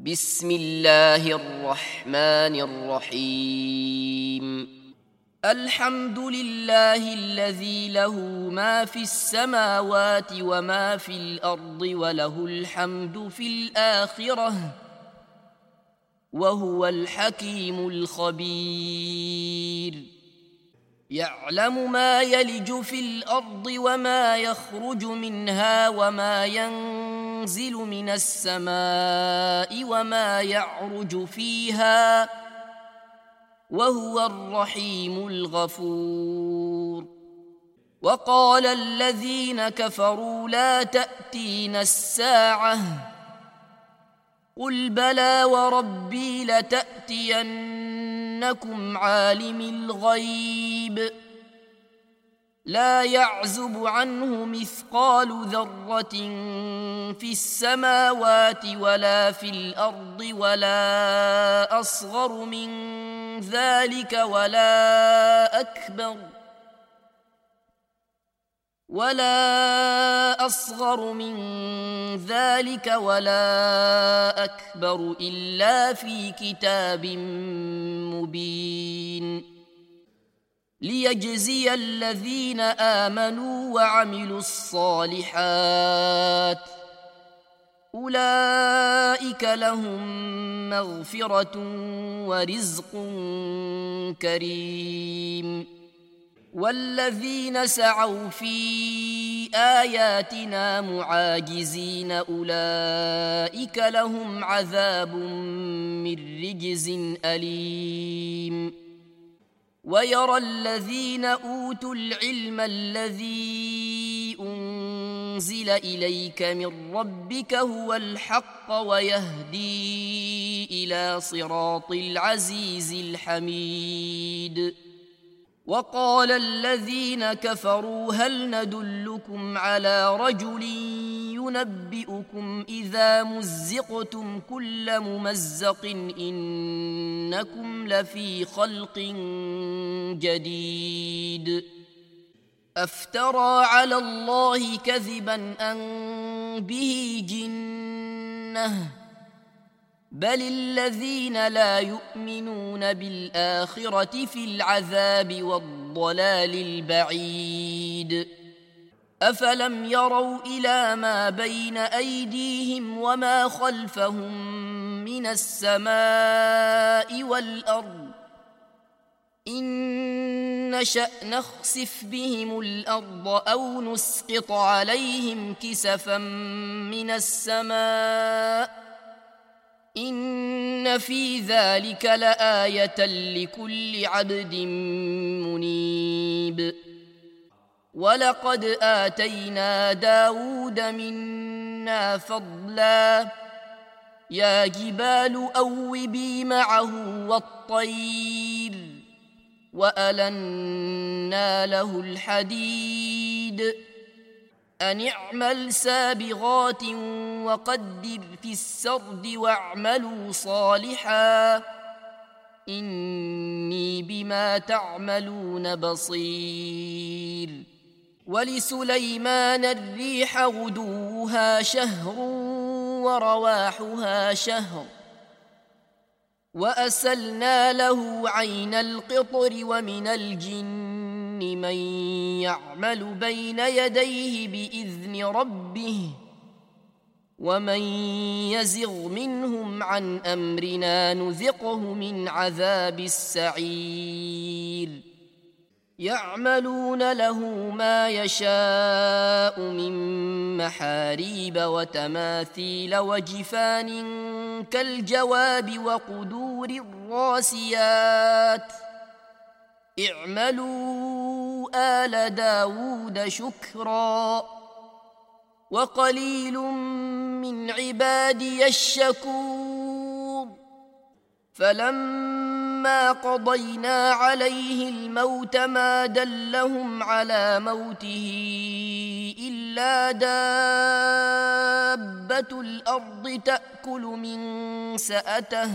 بسم الله الرحمن الرحيم. الحمد لله الذي له ما في السماوات وما في الأرض وله الحمد في الآخرة وهو الحكيم الخبير. يعلم ما يلج في الأرض وما يخرج منها وما ينزل من السماء وما يعرج فيها وهو الرحيم الغفور. وقال الذين كفروا لا تأتينا الساعة قل بلى وربي لتأتينكم عالم الغيب لا يعزب عنه مثقال ذرة في السماوات ولا في الأرض ولا أصغر من ذلك ولا أكبر إلا في كتاب مبين ليجزي الذين آمنوا وعملوا الصالحات أولئك لهم مغفرة ورزق كريم. والذين سعوا في آياتنا معاجزين أولئك لهم عذاب من رجز أليم. ويرى الذين أوتوا العلم الذي أنزل إليك من ربك هو الحق ويهدي إلى صراط العزيز الحميد. وقال الذين كفروا هل ندلكم على رجل ينبئكم إذا مزقتم كل ممزق إنكم لفي خلق جديد. أفترى على الله كذبا أن به جنة بل الذين لا يؤمنون بالآخرة في العذاب والضلال البعيد. أفلم يروا إلى ما بين أيديهم وما خلفهم من السماء والأرض إن نشأ نخسف بهم الأرض أو نسقط عليهم كسفا من السماء إن في ذلك لآية لكل عبد منيب. ولقد آتينا داود منا فضلا يا جبال أوبي معه والطير وألنا له الحديد أن اعمل سابغات وقدر في السرد واعملوا صالحا إني بما تعملون بصير. ولسليمان الريح غدوها شهر ورواحها شهر وأسلنا له عين القطر ومن الجن من يعمل بين يديه بإذن ربه ومن يزغ منهم عن أمرنا نذقه من عذاب السعير. يعملون له ما يشاء من محاريب وتماثيل وجفان كالجواب وقدور الراسيات اعملوا آل داود شكرا وقليل من عبادي الشكور. فلما قضينا عليه الموت ما دلهم على موته إلا دابة الأرض تأكل من سأته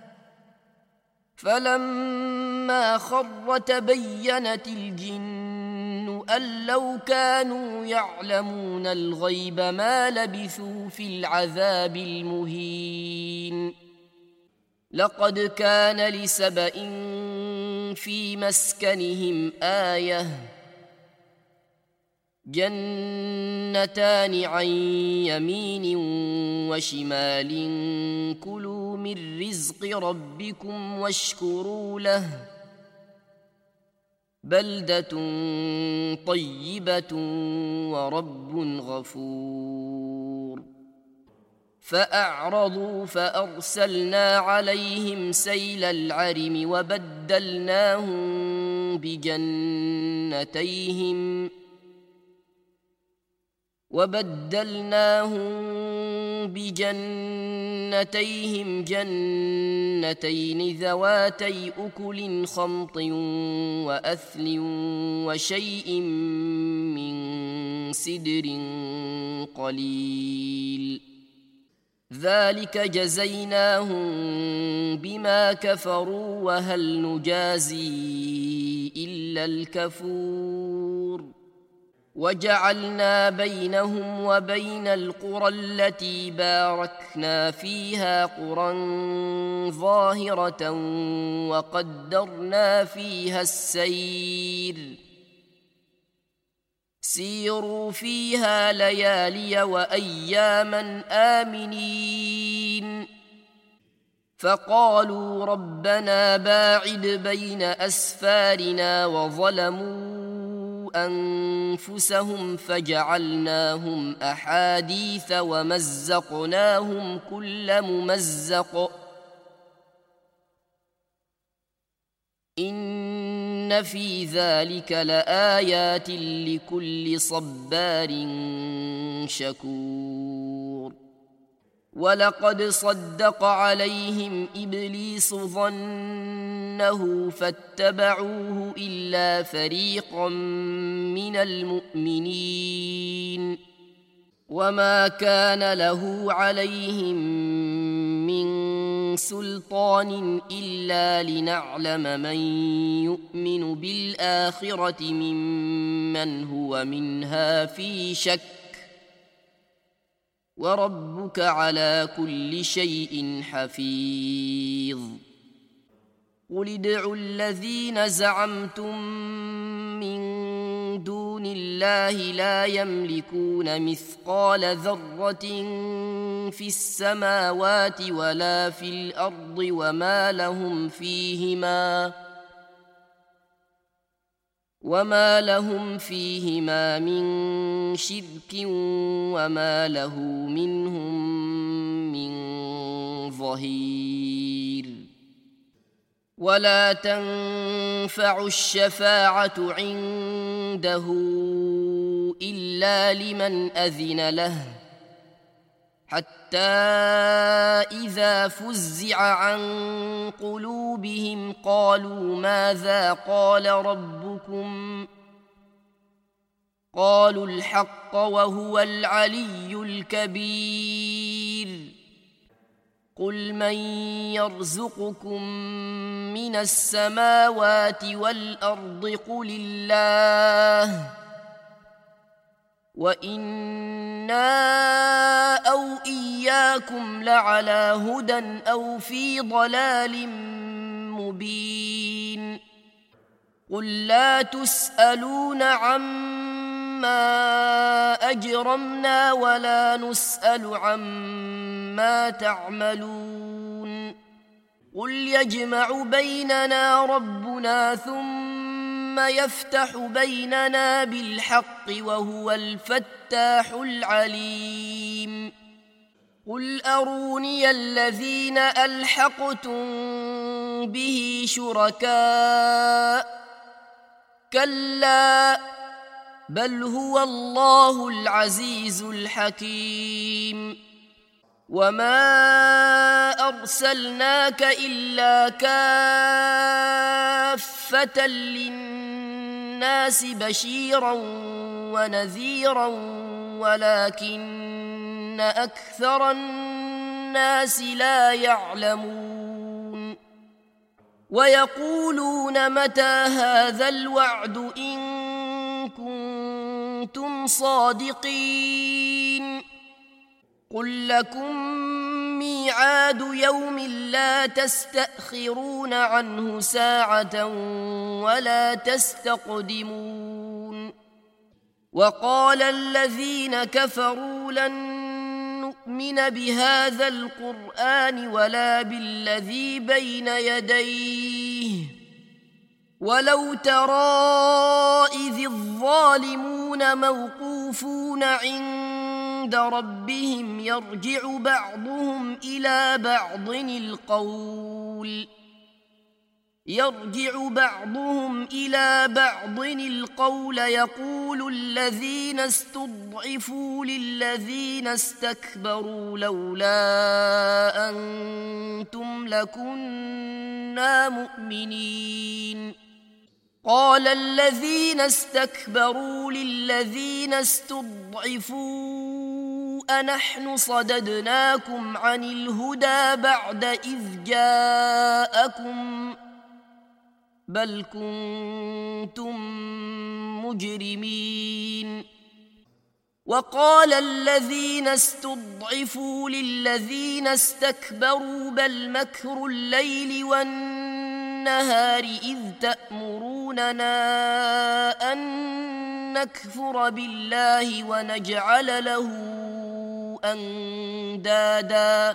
فلما خر تبينت الجن أن لو كانوا يعلمون الغيب ما لبثوا في العذاب المهين. لقد كان لسبإ في مسكنهم آية جنتان عن يمين وشمال كلوا من رزق ربكم واشكروا له بلدة طيبة ورب غفور فأعرضوا فأرسلنا عليهم سيل العرم وبدلناهم بجنتيهم جنتين ذواتي أكل خمط وأثل وشيء من سدر قليل ذلك جزيناهم بما كفروا وهل نجازي إلا الكفور وجعلنا بينهم وبين القرى التي باركنا فيها قرى ظاهرة وقدرنا فيها السير سيروا فيها ليالي وأياما آمنين فقالوا ربنا باعد بين أسفارنا وظلموا أنفسهم فجعلناهم أحاديث ومزقناهم كل ممزق إن في ذلك لآيات لكل صبار شكور ولقد صدق عليهم إبليس ظنه فاتبعوه إلا فريقا من المؤمنين وما كان له عليهم من سلطان إلا لنعلم من يؤمن بالآخرة ممن هو منها في شك وربك على كل شيء حفيظ قل ادعوا الذين زعمتم من دون الله لا يملكون مثقال ذرة في السماوات ولا في الأرض وما لهم فيهما من شرك وما له منهم من ظهير ولا تنفع الشفاعة عنده إلا لمن أذن له حتى إذا فزع عن قلوبهم قالوا ماذا قال ربكم قالوا الحق وهو العلي الكبير قل من يرزقكم من السماوات والأرض قل الله وإنا أو إياكم لعلى هدى أو في ضلال مبين قل لا تسألون عما أجرمنا ولا نسأل عما تعملون قل يجمع بيننا ربنا ثم يفتح بيننا بالحق وهو الفتاح العليم قل أروني الذين ألحقتم به شركاء كلا بل هو الله العزيز الحكيم وما أرسلناك إلا كافة للناس بشيرا ونذيرا ولكن أكثر الناس لا يعلمون ويقولون متى هذا الوعد إن كنتم صادقين قل لكم ميعاد يوم لا تستأخرون عنه ساعة ولا تستقدمون وقال الذين كفروا لن نؤمن بهذا القرآن ولا بالذي بين يديه ولو ترى إذ الظالمون موقوفون عند ربهم يرجع بعضهم إلى بعض القول يقول الذين استضعفوا للذين استكبروا لولا أنتم لكنا مؤمنين قال الذين استكبروا للذين استضعفوا أنحن صددناكم عن الهدى بعد إذ جاءكم بل كنتم مجرمين وقال الذين استضعفوا للذين استكبروا بل مكر الليل والنهار إذ تأمروننا أن نكفر بالله ونجعل له أندادا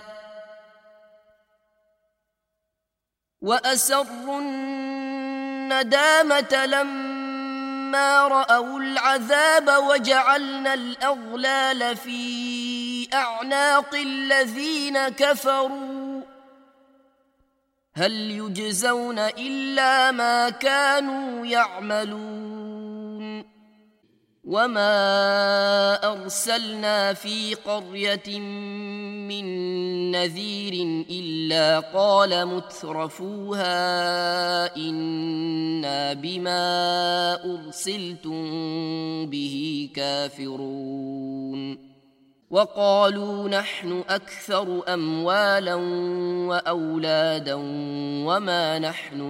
وأسروا الندامة لما رأوا العذاب وجعلنا الأغلال في أعناق الذين كفروا هل يجزون إلا ما كانوا يعملون وما أرسلنا في قرية من نذير إلا قال مترفوها إنا بما أرسلتم به كافرون وقالوا نحن أكثر أموالا وأولادا وما نحن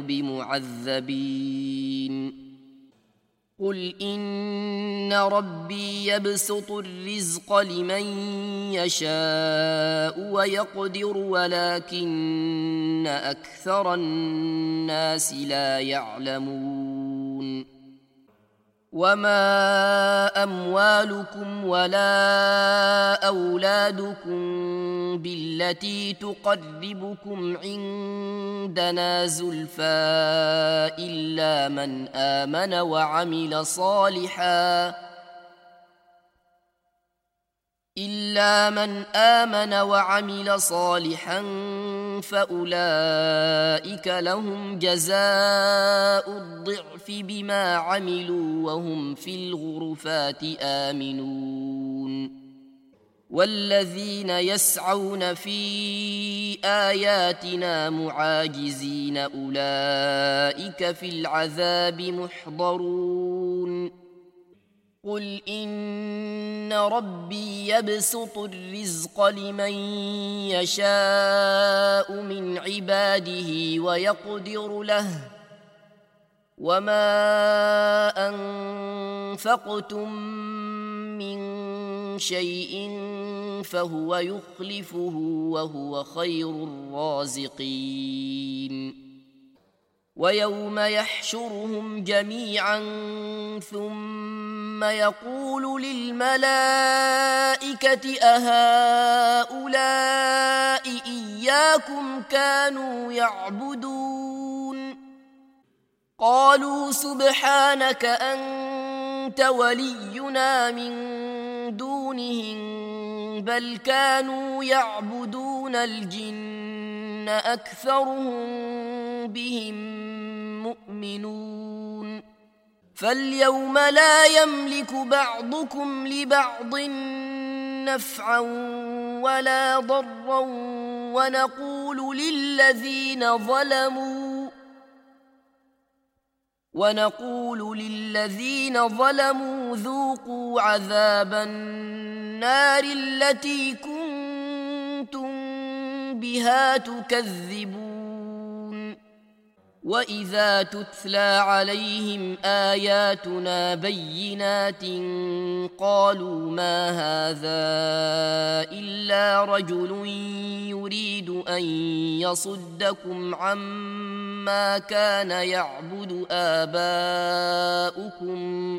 بمعذبين قل إن ربي يبسط الرزق لمن يشاء ويقدر ولكن أكثر الناس لا يعلمون وما أموالكم ولا أولادكم بالتي تقربكم عندنا زلفى إلا من آمن وعمل صالحا فأولئك لهم جزاء الضعف بما عملوا وهم في الغرفات آمنون والذين يسعون في آياتنا معاجزين أولئك في العذاب محضرون قل إن ربي يبسط الرزق لمن يشاء من عباده ويقدر له وما أنفقتم من شيء فهو يخلفه وهو خير الرازقين ويوم يحشرهم جميعا ثم يقول للملائكة أهؤلاء إياكم كانوا يعبدون قالوا سبحانك أنت ولينا من دونهم بل كانوا يعبدون الجن أكثرهم بهم مؤمنون فاليوم لا يملك بعضكم لبعض نفعا ولا ضرا ونقول للذين ظلموا ذوقوا عذاب النار التي كنتم بها تكذبون وإذا تتلى عليهم آياتنا بينات قالوا ما هذا إلا رجل يريد أن يصدكم عما كان يعبد آباؤكم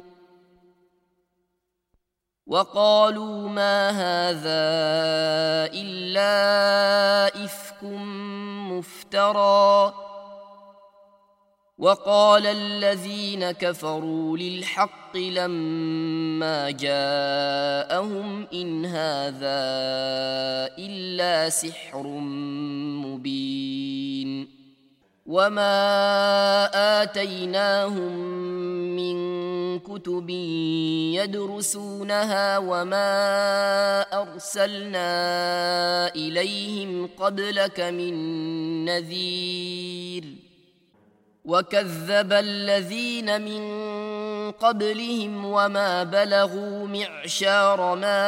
وقالوا ما هذا إلا إفك مفترى وقال الذين كفروا للحق لما جاءهم إن هذا إلا سحر مبين وما آتيناهم من كتب يدرسونها وما أرسلنا إليهم قبلك من نذير وكذب الذين من قبلهم وما بلغوا معشار ما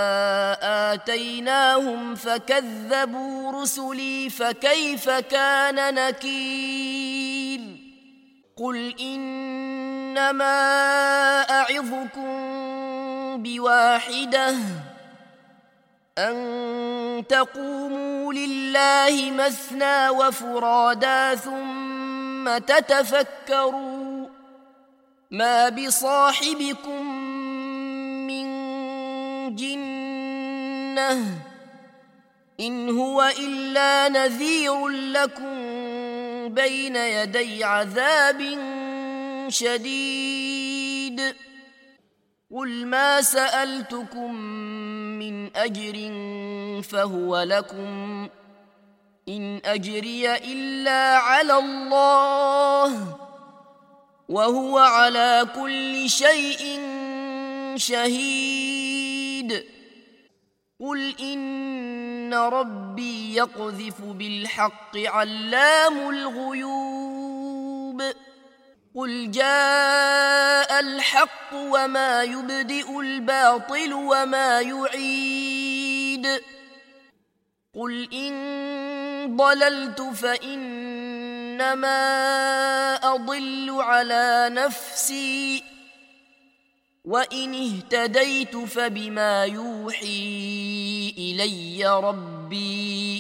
آتيناهم فكذبوا رسلي فكيف كان نكير قل إنما أعظكم بواحدة أن تقوموا لله مثنى وفرادا ثم تتفكروا ما بصاحبكم من جنة إن هو إلا نذير لكم بين يدي عذاب شديد قل ما سألتكم من أجر فهو لكم إن أجري إلا على الله وهو على كل شيء شهيد قل إن ربي يقذف بالحق علام الغيوب قل جاء الحق وما يبدئ الباطل وما يعيد قل إن ضللت فإنما أضل على نفسي وإن اهتديت فبما يوحي إلي ربي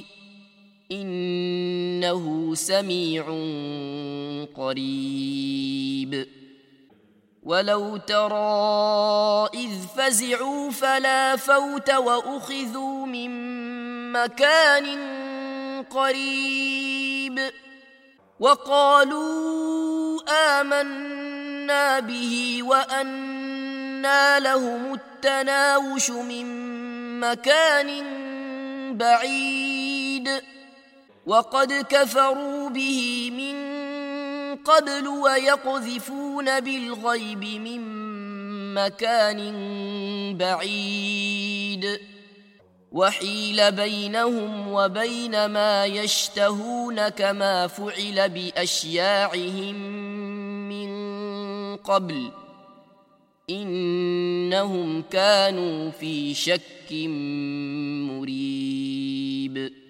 إنه سميع قريب ولو ترى إذ فزعوا فلا فوت وأخذوا من مكان قريب وقالوا آمنا به وأنى لهم التناوش من مكان بعيد وقد كفروا به من قبل ويقذفون بالغيب من مكان بعيد وحيل بينهم وبين ما يشتهون كما فعل بأشياعهم من قبل إنهم كانوا في شك مريب